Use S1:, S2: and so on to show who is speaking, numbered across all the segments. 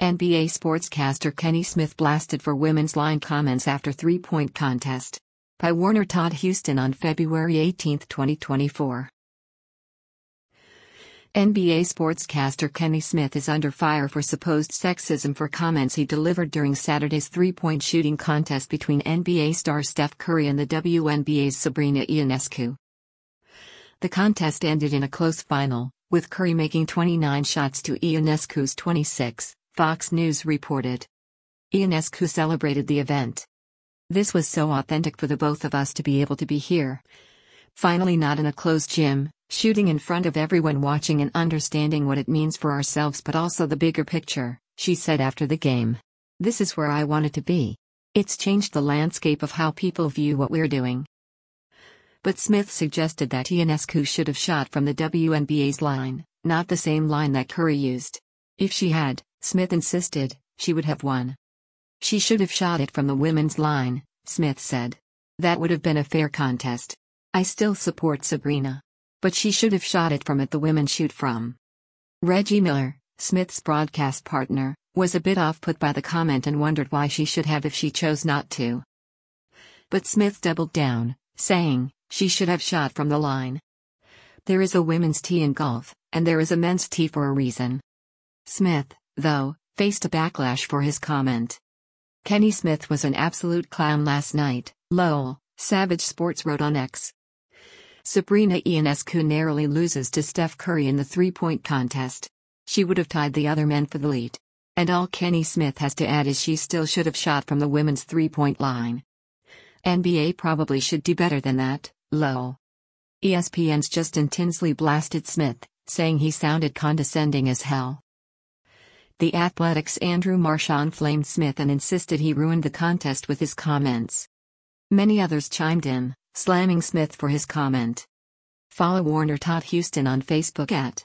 S1: NBA sportscaster Kenny Smith blasted for women's line comments after three-point contest. By Warner Todd Houston on February 18, 2024. NBA sportscaster Kenny Smith is under fire for supposed sexism for comments he delivered during Saturday's three-point shooting contest between NBA star Steph Curry and the WNBA's Sabrina Ionescu. The contest ended in a close final, with Curry making 29 shots to Ionescu's 26, Fox News reported. Ionescu celebrated the event. "This was so authentic for the both of us to be able to be here. Finally, not in a closed gym, shooting in front of everyone watching and understanding what it means for ourselves but also the bigger picture," she said after the game. "This is where I wanted to be. It's changed the landscape of how people view what we're doing." But Smith suggested that Ionescu should have shot from the WNBA's line, not the same line that Curry used. If she had, Smith insisted, she would have won. "She should have shot it from the women's line," Smith said. "That would have been a fair contest. I still support Sabrina. But she should have shot it from the women shoot from." Reggie Miller, Smith's broadcast partner, was a bit off-put by the comment and wondered why she should have if she chose not to. But Smith doubled down, saying, "She should have shot from the line. There is a women's tee in golf, and there is a men's tee for a reason." Smith, though, faced a backlash for his comment. "Kenny Smith was an absolute clown last night," lol, Savage Sports wrote on X. Sabrina Ionescu narrowly loses to Steph Curry in the three-point contest. She would have tied the other men for the lead. And all Kenny Smith has to add is she still should have shot from the women's three-point line. NBA probably should do better than that, lol. ESPN's Justin Tinsley blasted Smith, saying he sounded condescending as hell. The Athletic's Andrew Marchand flamed Smith and insisted he ruined the contest with his comments. Many others chimed in, slamming Smith for his comment. Follow Warner Todd Houston on Facebook at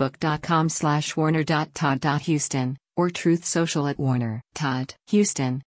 S1: facebook.com/warner.todd.houston or Truth Social at Warner Todd Houston.